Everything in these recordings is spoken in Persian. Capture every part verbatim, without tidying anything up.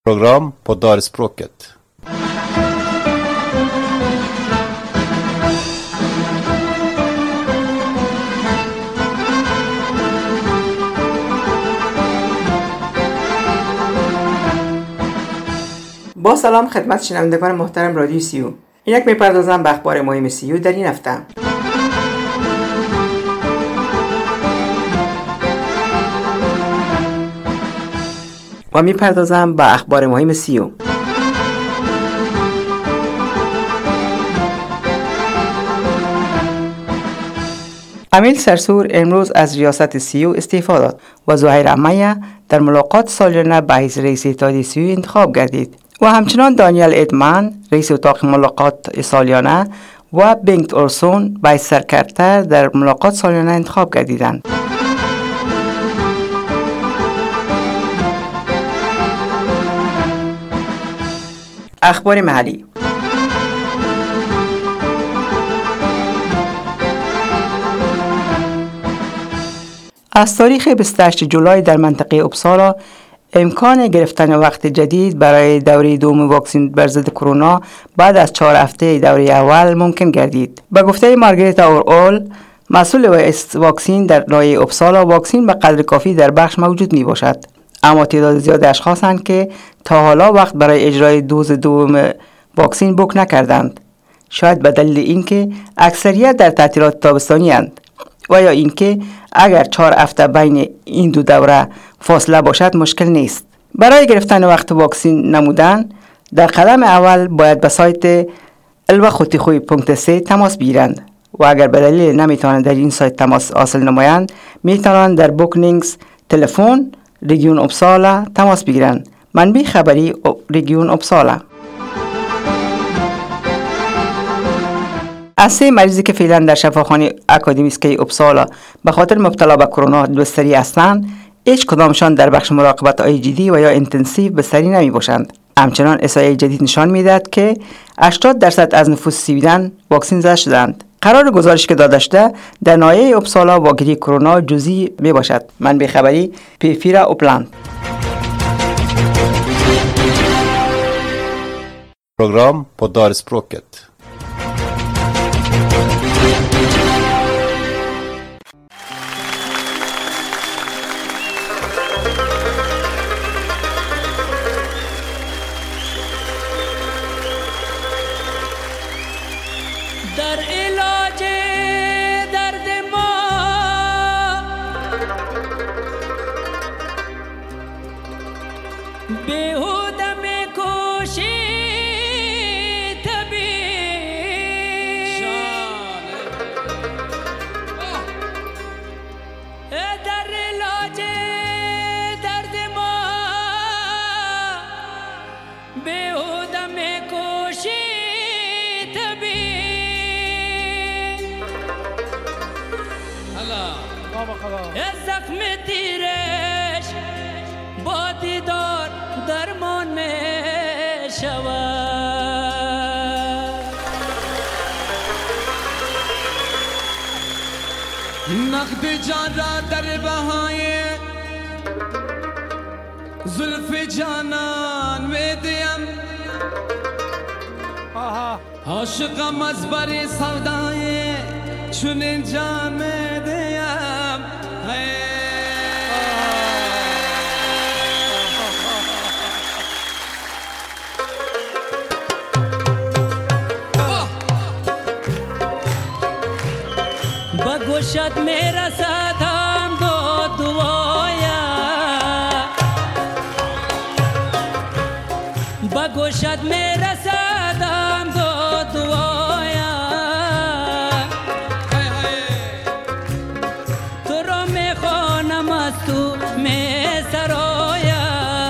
program på Darspråket. با سلام خدمت شنوندگان محترم رادیو سی او. اینک میپردازم به اخبار مهم سی او در این هفته. و میپردازم به اخبار مهم سی او. امیل سرسور امروز از ریاست سی او استعفا داد و زهیر امیه در ملاقات سالیانه به حیث رئیس اتحادیه سی او انتخاب گردید و همچنان دانیل ایدمن رئیس اتاق ملاقات سالیانه و بنگت اولسون به حیث سرکرده در ملاقات سالیانه انتخاب گردیدند. اخبار محلی. از تاریخ بیست و هشتم جولای در منطقه اپسالا امکان گرفتن وقت جدید برای دوره دوم واکسن بر ضد کرونا بعد از چهار هفته دوره اول ممکن گردید. به گفته مارگریتا اورال، مسئول واکسن در ناحیه اپسالا، واکسن به قدر کافی در بخش موجود می باشد، اما تعداد زیاد اشخاصند که تا حالا وقت برای اجرای دوز دوم واکسن بوک نکردند، شاید به دلیل اینکه اکثریت در تعطیلات تابستانی اند و یا اینکه اگر چهار هفته بین این دو دوره فاصله باشد مشکل نیست. برای گرفتن وقت واکسن نمودن در قدم اول باید به سایت الوخوتیخوی پونکت سی تماس بگیرند و اگر به دلیل نمیتوانند در این سایت تماس حاصل نمایند میتوانند در بوکنینگز تلفن رژیون اپسالا تماس بگیرند. منبع خبری رژیون اپسالا. از سه مریضی که فعلا در شفاخانه اکادمیسکی اپسالا به خاطر مبتلا به کرونا بستری هستند، هیچ کدامشان در بخش مراقبت آی جی دی و یا اینتنسیو بستری نمی باشند. همچنان احصایه جدید نشان میدهد که هشتاد درصد از نفوس سویدن واکسن زده شدند. قرار گزارش که داده شده در ناحیه اپسالا واگیری کرونا جزئی می باشد. منبع خبری پیفیرا اوپلند. program på Darspråket. در علاج درد ما بیهوده میکوشی طبیب، در علاج درد ما بیهوده میکوشی زخم تیرش با دیدار درمان می شود. نقد جان را در بهای زلف جانان می دیم، عاشقم از بر سودای چون جان می دیم. بگوشت میرسدم دو دوایا، بگوشت میرسدم دو دوایا، تو را میخوانم از تو می سرایا.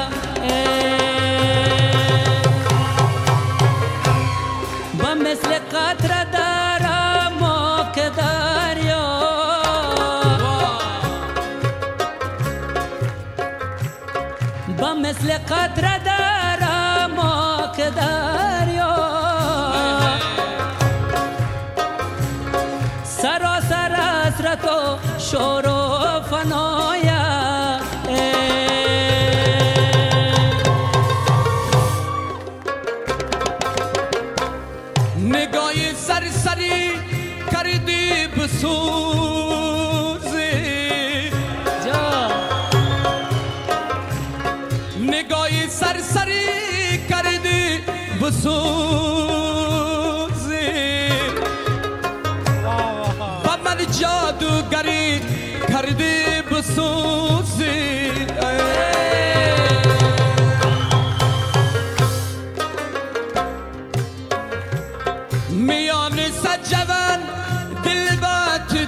با مثل قطره دارم ما که دریا، با مثل قطره دارم ما که دریا، سراسر حسرت و شور و فنایا. بسوزی نگاهی سرسری کردی بسوزی با من جادوگری کردی بسوزی میان سجوان دل با تو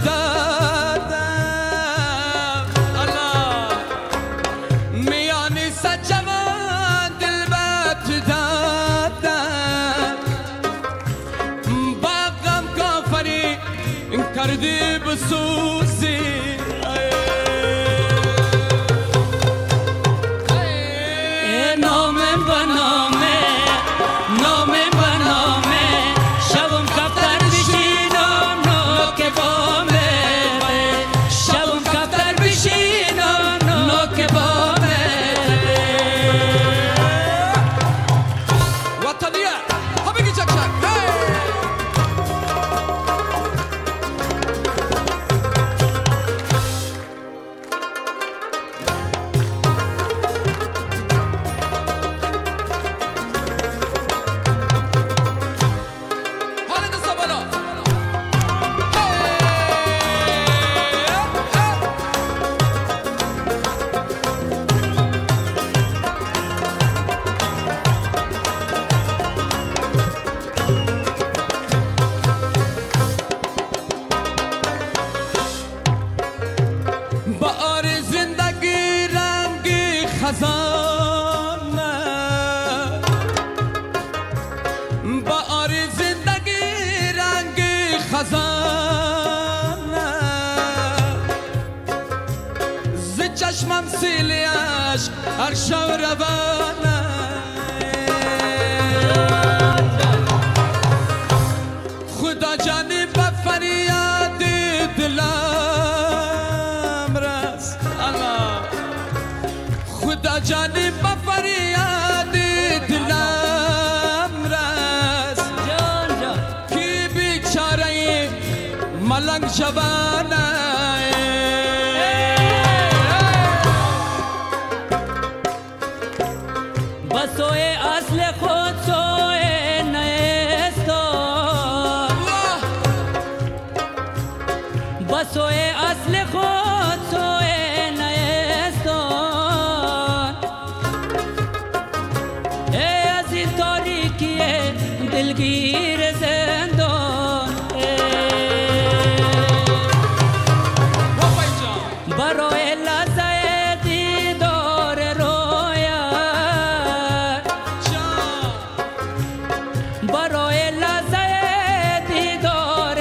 دادم الله میان سجوان دل با تو دادم با غم کافری کردی بسوزی نامه با نامه نامه با نامه شبم کفتر بشینم نوک بامه شبم کفتر بشینم نوک بامه وطنیه ها بگی چک چک حالا دستا بالا بهار زندگی رنگی خزانه بهار زندگی رنگی خزانه ز چشمم سیلی عشق هر شب روانه خدا جانی به فریاد دلم رس الله خدا جانی به فریاد دلم رس جان جان کی بیچاره ملنگ جوانه بسوی اصل خود سوی نیستان الله بسوی اصل خود سوی نیستان ای از این تاریکی دلگیر زندان بابای جان برای لحظه دیدار رویت جان برای لحظه دیدار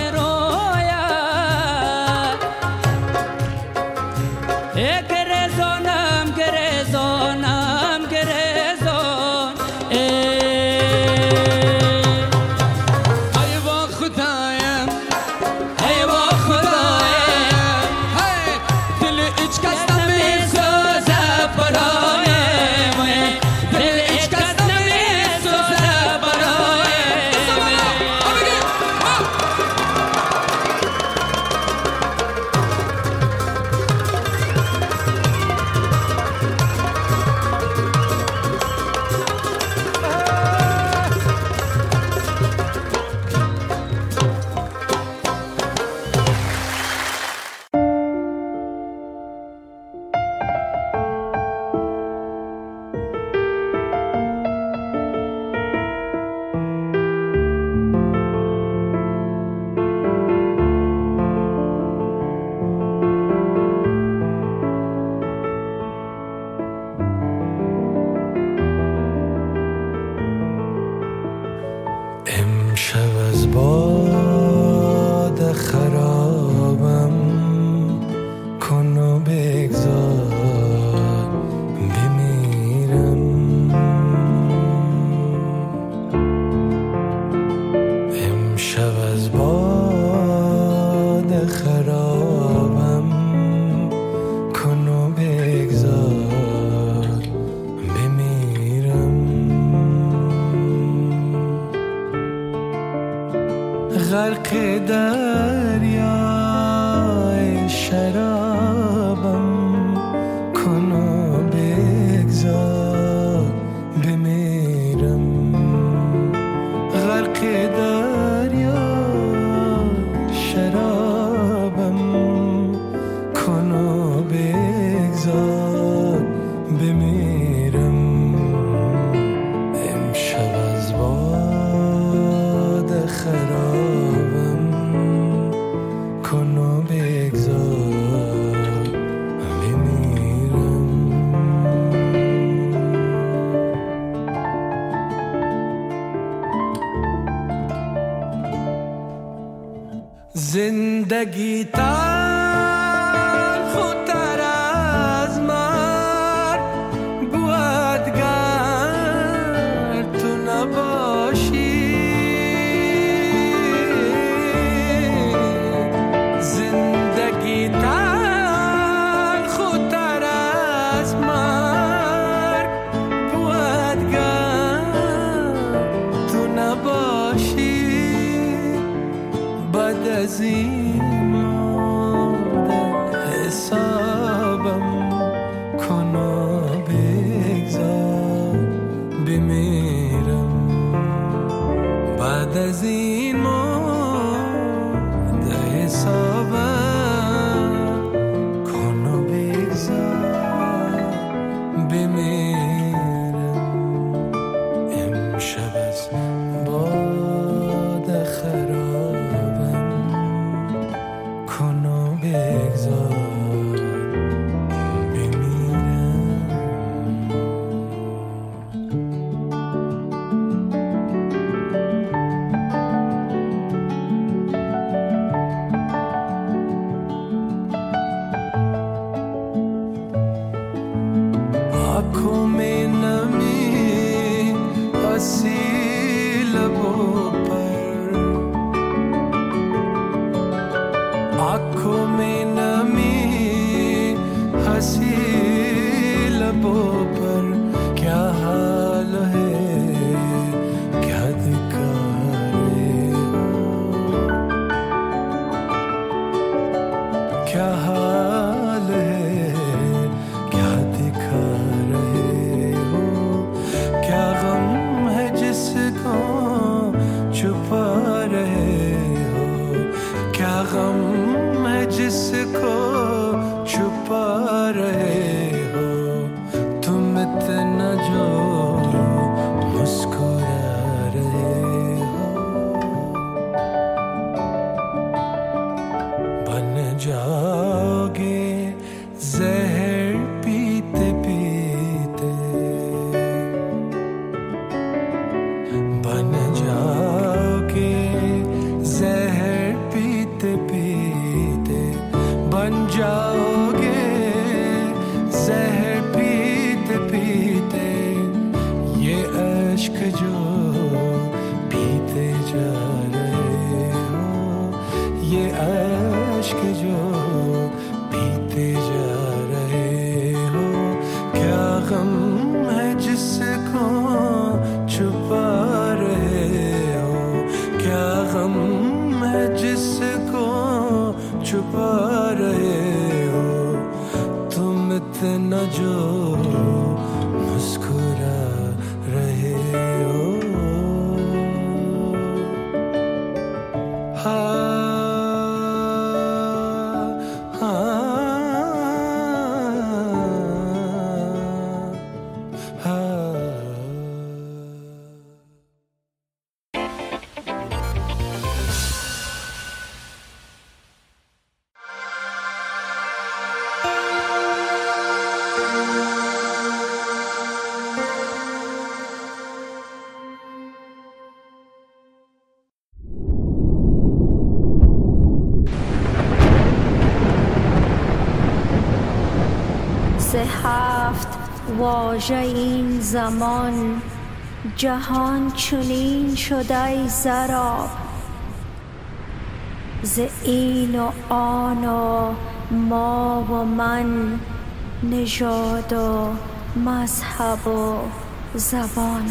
رویت ای گرزانم گرزانم گرزان ای با خدایم ای با خدایم هی دل هیچ کس نمیسوزه برایم دل هیچ کس نمیسوزه برایم ها بگی ها امشب از باد خرابم کن و بگذار بمیرم امشب از باد خرابم کن و بگذار بمیرم غرق دریا زندگی تلخ و تر از مرگ بود گر تو نباشی. زندگی تلخ و تر از مرگ بود گر تو نباشی. بعد از این مدت حسابم کن و بگذار بمیرم. بعد از این مدت حسابم کن و بگذار بمیرم. امشب از باد خرابم کن و بگذار بمیرم. آنکھوں میں نمی ہنسی لبوں پر، آنکھوں میں نمی ہنسی لبوں پر، کیا حال ہے کیا دکھا رہے ہو، کیا حال ہے کیا دکھا رہے ہو، کیا غم ہے جس کو چھپا رہے ہو، کیا غم ہے جس کو چھپا رہے ہو، تم اتنا جو مسکرا رہے ہو، بن جاؤ گے زہر پیتے پیتے، بن جاؤ گے زہر پیتے پیتے، بن جاؤ گے زہر پیتے پیتے، یہ عشق جو پیتے جا رہے ہو، یہ عشق جو پیتے جا رہے ہو، کیا غم ہے جس کو چھپا رہے ہو، کیا غم ہے جس کو چھپا رہے ہو، تم اتنا جو مسکرا رہے ہو۔ ہاں ز هفت واژه این زمان جهان چنین شد ای ضراب، ز این و آن و ما و من، نژاد و مذهب و زبان.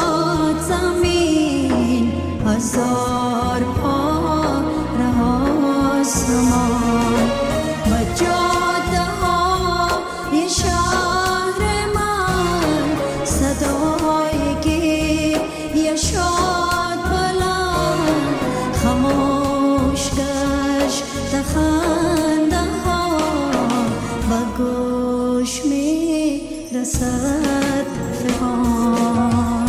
شد زمین هزار پا رها سمان و جاده های شهر من صدای گریه شد بلند خاموش گشت خنده ها و گوش می رسد فغان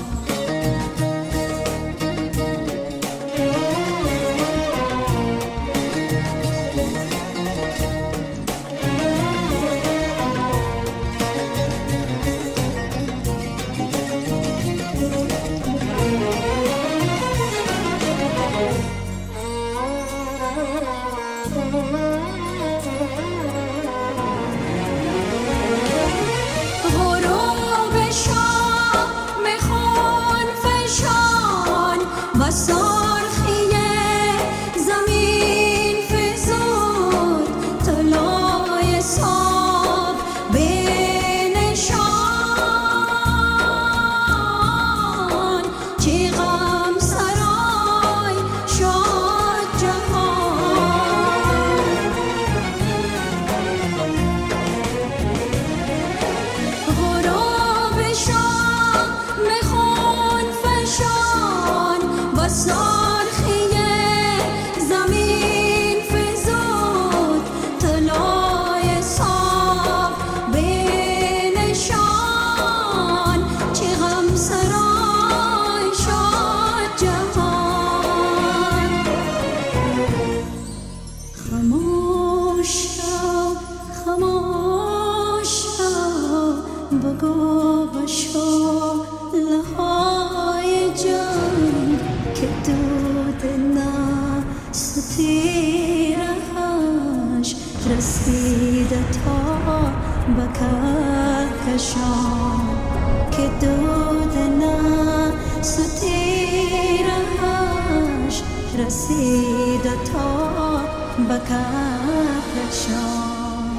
بگو به شعله های جنگ که دود نست تیره‌اش رسیده تا به کهکشان که دود نست تیره‌اش رسیده تا به کهکشان.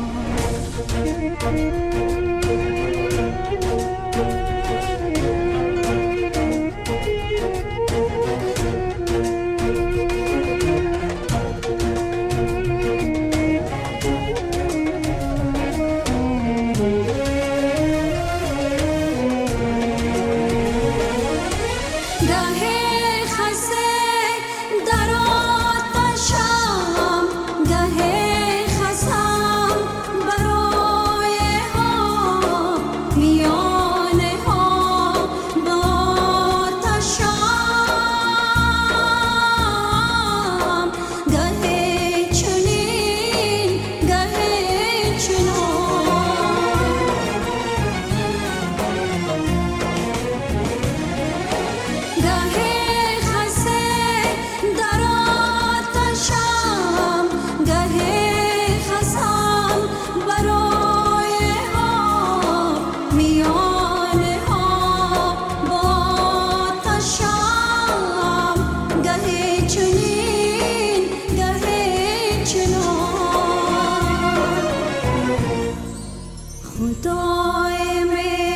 خدای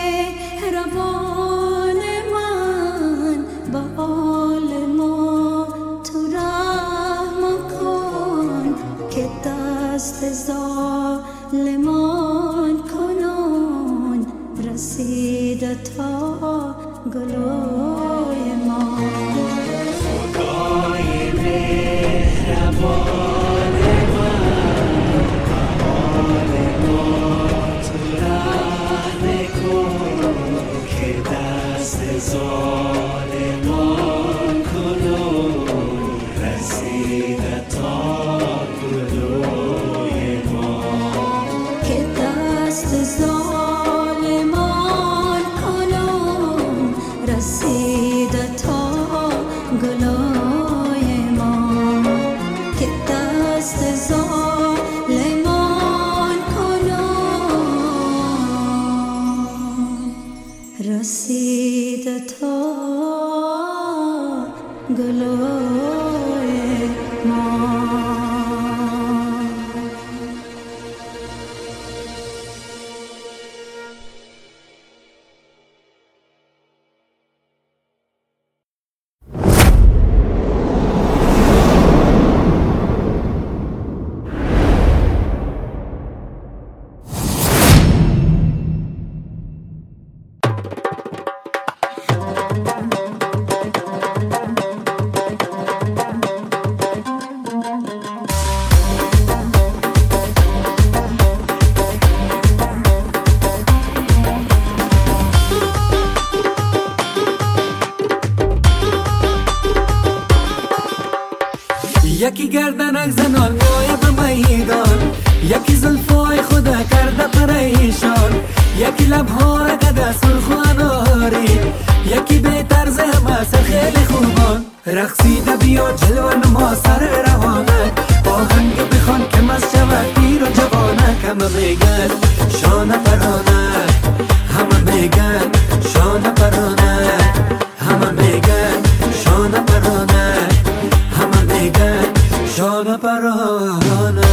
مهربان من به حال ما تو رحم کن که دست ظالمان کنون رسیده تا گلوی ما. خدای مهربان ظالمان کنون رسیده تا گلوی ما که دست ظالمان کنون رسیده تا گلوی ما که دست ظالمان کنون رسیده تا گلوی یکی گردنک زنان میآید به میدان، یکی زلفای خدا کرده پریشان، یکی لبها را کده سرخ و اناری، یکی به طرز همه سر خیلی خوبان. رقصیده بیا جلوه نما سر روانک، آهنگ بخوان که مست شود پیر و جوانک. همه میگن شانه پرانک، همه میگن شانه پرانک، همه میگن شانه پرانک، همه میگن شانه پرانک.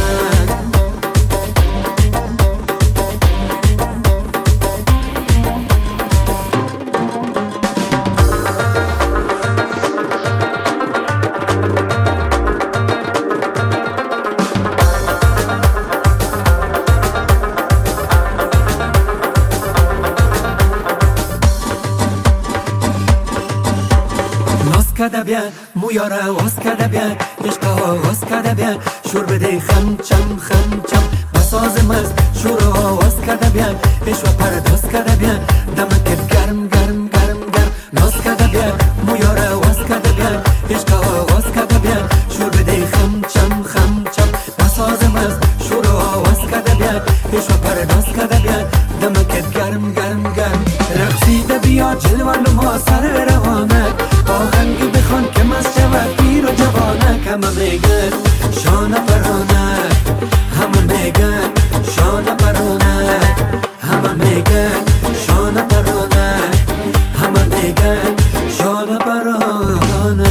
کده بیا مویاره واس کده بیا عشق آواز کده بیا شور بده خم چم خم چم بساز مز شور آواز کده بیا عشق پرداز کده بیا دمکت گرم گرم گرم گرم ناز کده بیا مویاره واس کده بیا عشق آواز کده بیا شور بده خم چم خم چم بساز مز شور آواز کده بیا عشق پرداز کده بیا دمکت گرم گرم گرم. رقصیده بیا جلوه نما سر روانک، آهنگ بخوان که مست شود پیر و جوانک. همه میگن شانه پرانک، همه میگن شانه پرانک، همه میگن شانه پرانک، همه میگن شانه پرانک.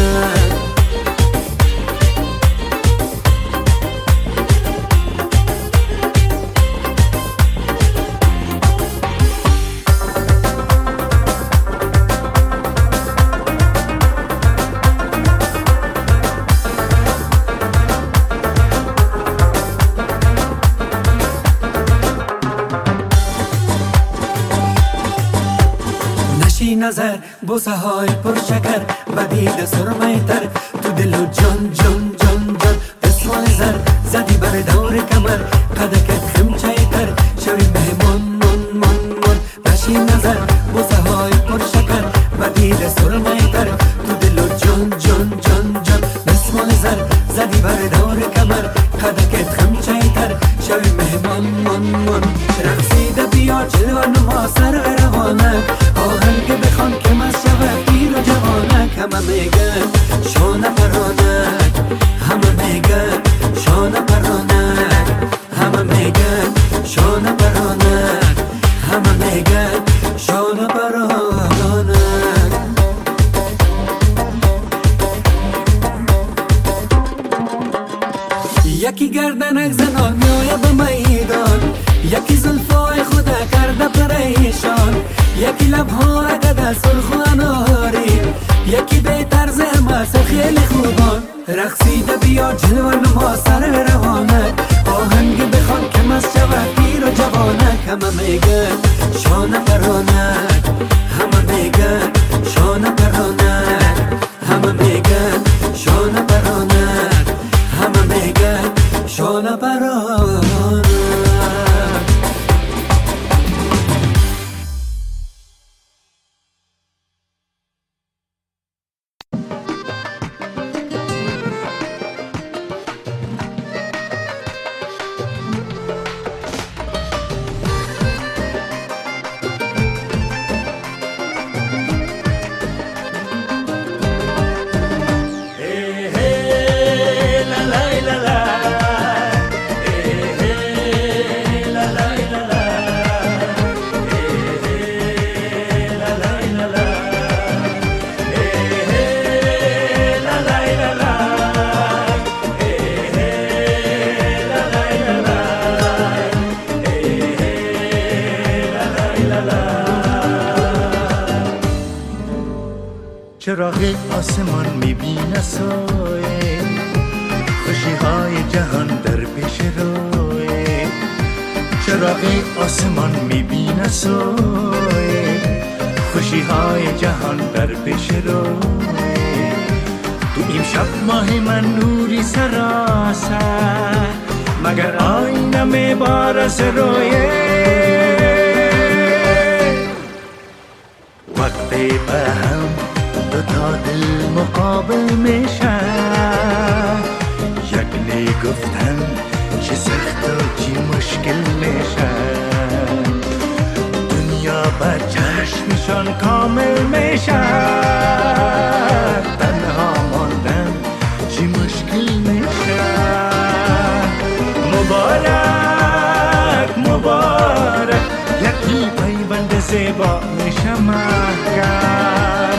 نظر بوسه های پر شکر بدید سرمه تر تو دل و جان جان جان جان دستمال زر زدی بر دور کمر قدکت خمچه تر شوی مهمان من من من. نشی نظر بوسه های پر شکر بدید سرمه تر تو دل و جان جان جان جان دستمال زر زدی بر دور کمر قدکت خمچه تر شوی مهمان من من. رقصیده بیا جلوه نما سر روانک، آهنگ بخوان که مست شود پیر و جوانک. همه میگن شانه پرانک، همه میگن شانه پرانک، همه میگن شانه پرانک، همه میگن شانه پرانک. یکی گردنک زنان میآید به میدان، یکی زلفای خدا کرده پریشان، یکی لبها را کده سرخ و اناری، یکی به طرز همه سر خیلی خوبان. رقصیده بیا جلوه نما سر روانک، آهنگ بخوان که مست شود پیر و جوانک. همه میگن شانه پرانک، همه میگن شانه پرانک، همه میگن شانه پرانک، همه میگن شانه پرانک. چراغ آسمان میبینه سایه، خوشی های جهان در پیش روی. چراغ آسمان میبینه سایه، خوشی های جهان در پیش روی. تو این شب ماه من نوری سراسر، مگر آینه میبارس رویه. وقتی به هم دو تا دل مقابل میشن، میگفتن چه سخت و چی مشکل میشه، دنیا بر چشمشان کامل میشه، تنها ماندن چی مشکل میشه. مبارک مبارک یکی پیوند زیبا میشه محکم.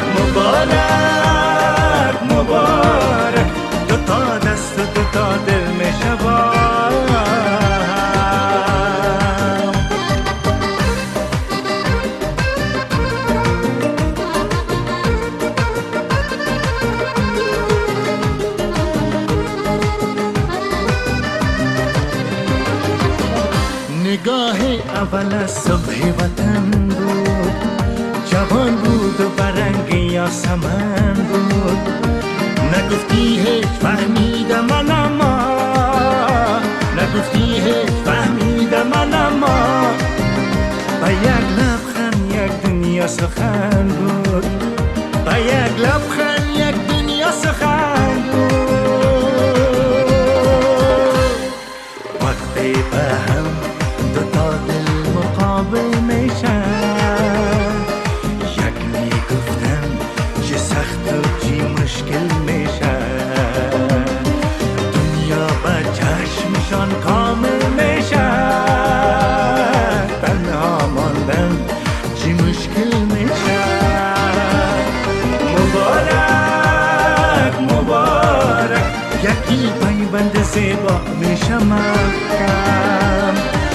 مبارک مبارک دو تا دست و دو تا دل میشه با هم. نگاه اول از صبح وطن بود، جوان بود و برنگ یاسمن بود. نگفتی هیچ فهمیدم من اما، نگفتی هیچ فهمیدم من اما، با یک لبخند یک دنیا سخن بود، با یک لبخند یک دنیا سخن بود. وقتی به هم دو تا دل مقابل میشن، یک میگفتن چه سخت و چی مشکل میشه، دنیا با چشمشان کامل میشه، تنها ماندن چی مشکل میشه. مبارک مبارک یکی پیوند زیبا میشه محکم.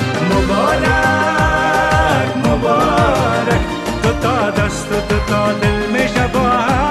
مبارک مبارک دو تا دست و دو تا دل میشه با هم.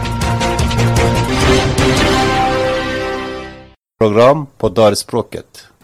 Program på Darspråket.